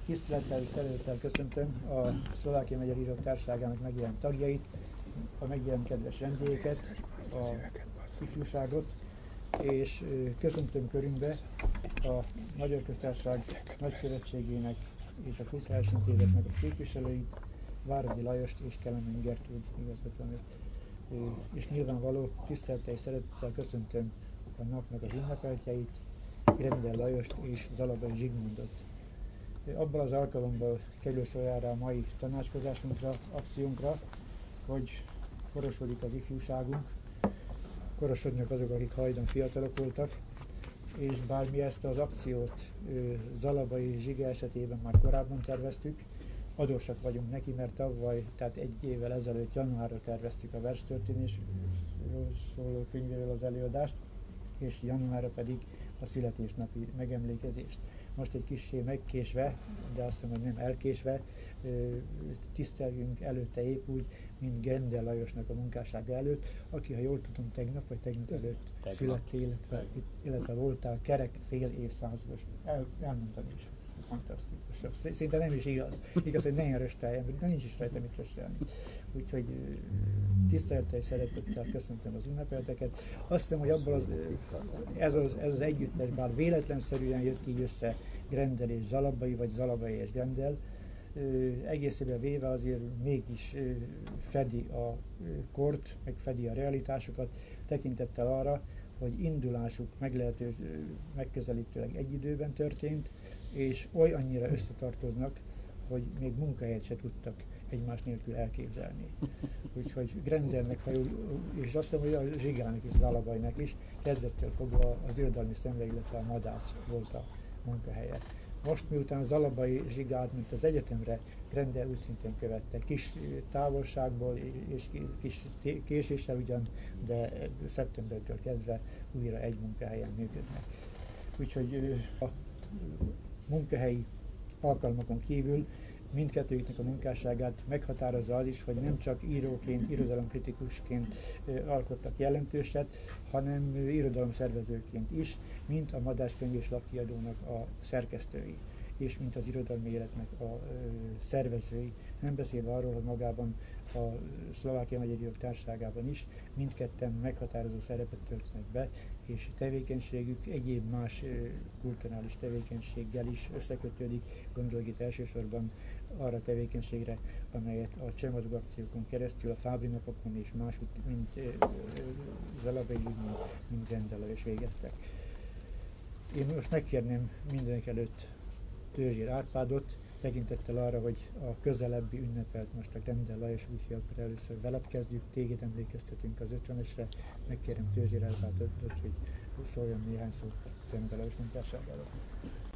Tisztelettel és szeretettel köszöntöm a Szlovákia Magyar Írók Társaságának megjelent tagjait, a megjelent kedves vendégeket, a ifjúságot, és köszöntöm körünkbe a Magyar Köztársaság Nagyszövetségének és a Kulturális Intézetnek a képviselőit, Váradi Lajost és Kelemény Gertrúd igazgatónőt. És nyilvánvaló tisztelettel és szeretettel köszöntöm a napnak az ünnepeltjeit, Grendel Lajost és Zalabai Zsigmondot. Abban az alkalommal kerül sorjára a mai tanácskozásunkra, akciónkra, hogy korosodik az ifjúságunk, korosodnak azok, akik hajdan fiatalok voltak, és bár mi ezt az akciót Zalabai Zsiga esetében már korábban terveztük, adósak vagyunk neki, mert tavaly, tehát egy évvel ezelőtt januárra terveztük a verstörténésről szóló könyvéről az előadást, és januárra pedig a születésnapi megemlékezést. Most egy kissé megkésve, de azt hiszem, hogy nem elkésve, tiszteljünk előtte épp úgy, mint Grendel Lajosnak a munkássága előtt, aki, ha jól tudom, tegnap vagy tegnap előtt születtél, illetve voltál kerek fél évszázados. Elmondtam is. Fantasztikus. Szinte nem is igaz. Igaz, hogy ne ilyen rösteljen, de nincs is rajta mit röstelni. Úgyhogy tisztelettel és szeretettel köszöntöm az ünnepelteket. Azt hiszem, hogy abban ez az együttes, bár véletlenszerűen jött így össze Grendel és Zalabai, vagy Zalabai és Grendel, egészében véve azért mégis fedi a kort, meg fedi a realitásokat, tekintettel arra, hogy indulásuk megközelítőleg egy időben történt, és olyannyira összetartoznak, hogy még munkahelyet se tudtak egymás nélkül elképzelni. Úgyhogy Grendelnek, és azt hiszem, hogy a Zsigának és Zalabainak is kezdettől fogva az irodalmi szemle, illetve a Madász volt a munkahelye. Most, miután Zalabai Zsiga átment az egyetemre, Grendel úgy szintén követte. Kis távolságból és kis késéssel ugyan, de szeptembertől kezdve újra egy munkahelyen működnek. Úgyhogy a munkahelyi alkalmakon kívül mindkettőjüknek a munkásságát meghatározza az is, hogy nem csak íróként, irodalomkritikusként alkottak jelentőset, hanem irodalomszervezőként is, mint a Madách Könyv és Lapkiadónak a szerkesztői, és mint az irodalmi életnek a szervezői, nem beszélve arról, hogy magában a Szlovákia Magyar Írók Társaságában is mindketten meghatározó szerepet töltenek be, és tevékenységük egyéb más kulturális tevékenységgel is összekötődik, gondolok itt elsősorban arra a tevékenységre, amelyet a Csemadug akciókon keresztül, a Fábri napokon és máshogy, mint Zalabai Zsigmond, mint Grendel Lajos végeztek. Én most megkérném mindenek előtt Törzsér Árpádot, tekintettel arra, hogy a közelebbi ünnepelt most a Grendel Lajos, úgyhogy akkor először veled kezdjük, téged emlékeztetünk az 50-esre, megkérem Törzsér Árpádot, hogy szóljon néhány szót a Grendel Lajos munkásságáról.